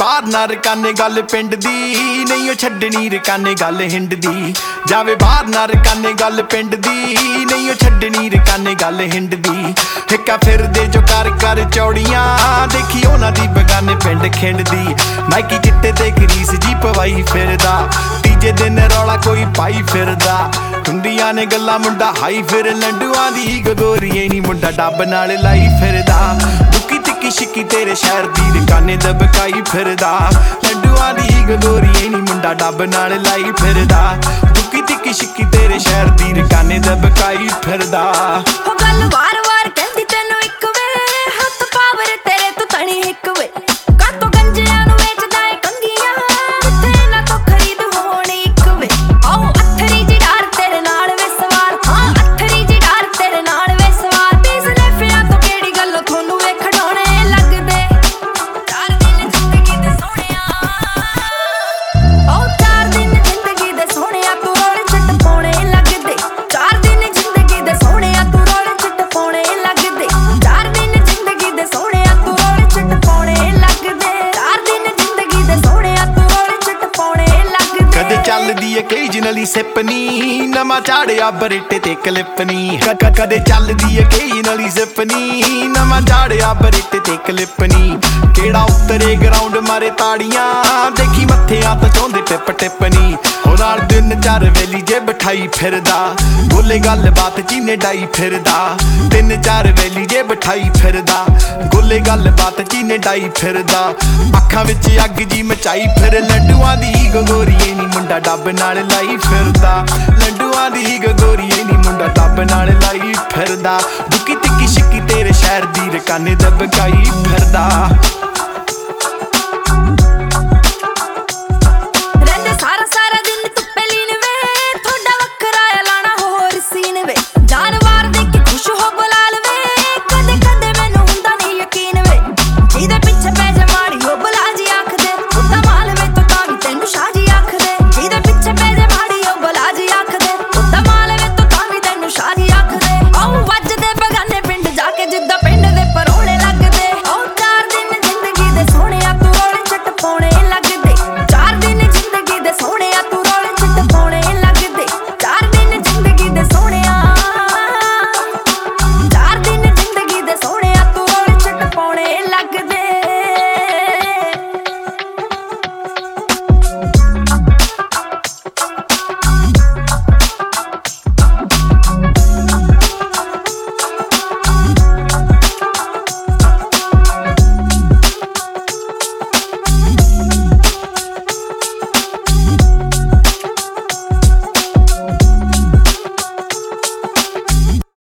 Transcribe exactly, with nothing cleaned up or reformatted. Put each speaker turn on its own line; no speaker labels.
बाहर ना रकाने गल पिंड दी नहीं ओ छड्डनी रकाने गल हिंड दी जावे बाहर ना रकाने गल पिंड दी नहीं ओ छड्डनी रकाने गल हिंड दी हिक्का फिरदे जो कर कर चौड़ियां देखी उन्हां दी बगाने पिंड खिंड दी नाइकी चिट्टे ते ग्रीस जी पवाई फिरदा तीजे दिन रौला कोई पाई फिरदा हुंदियां ने गल्लां मुंडा हाई फिर लंडुआं दी गगोरीए नी मुंडा डब नाल लाई फिरदा दुकी तिक्की शिक्की तेरे शहर दी रकाने दबकाई फिरदा लंडुआं दी गगोरीए नी मुंडा डब नाल लाई फिरदा दुकी तिक्की शिक्की तेरे शहर दी रकाने दबकाई फिरदा
हो गल वार वार कहंदी तैनू इक वे हत्थ पावर तेरे तू तणी हिक वे कातों गंजियां नू वेचदा ए कंगियां किथे ना तो खरीद होणी इक वे आओ अथरी जी डार तेरे नाल वे सवार हां अथरी जी डार तेरे नाल वे सवार बीस ने फिया तो केड़ी गल्लों थोनू वे खड़ाउणे लगदे चार दिन जिंदगी दे सोहणिया ओ चार दिन जिंदगी दे सोहणिया तू रोल छट पाउणे लगदे चार दिन जिंदगी दे सोहणिया तू रोल छट पाउणे लगदे चार दिन जिंदगी दे सोहणिया तू रोल छट पाउणे लगदे चार दिन जिंदगी दे सोहणिया तू रोल छट पाउणे लगदे
कदे चलदी ओकेजनली सिपनी नवां चाड़िया बरेटे ते क्लिपनी कदे चलदी ओकेजनली सिपनी नवां चाड़िया बरेटे ते क्लिपनी केड़ा उतरे ग्राउंड मारे ताड़ियां देखी मत्थियां तो चौंदे टिप टिपनी हो नाल दिन चार वेली जे बिठाई फिरदा बोले गल बात चीने डाई फिरदा दिन चार वेली जे बिठाई फिरदा गोले गल बात चीने डाई फिरदा अखां विच अग जी मचाई फिर लड्डुआं दी गगोरीए नी मुंडा डब नाल लाई फिरदा लड्डुआं दी गगोरीए नी मुंडा डब नाल लाई फिरदा दुकी तिक्की शिक्की तेरे शहर दी रकाने दबकाई फिरदा।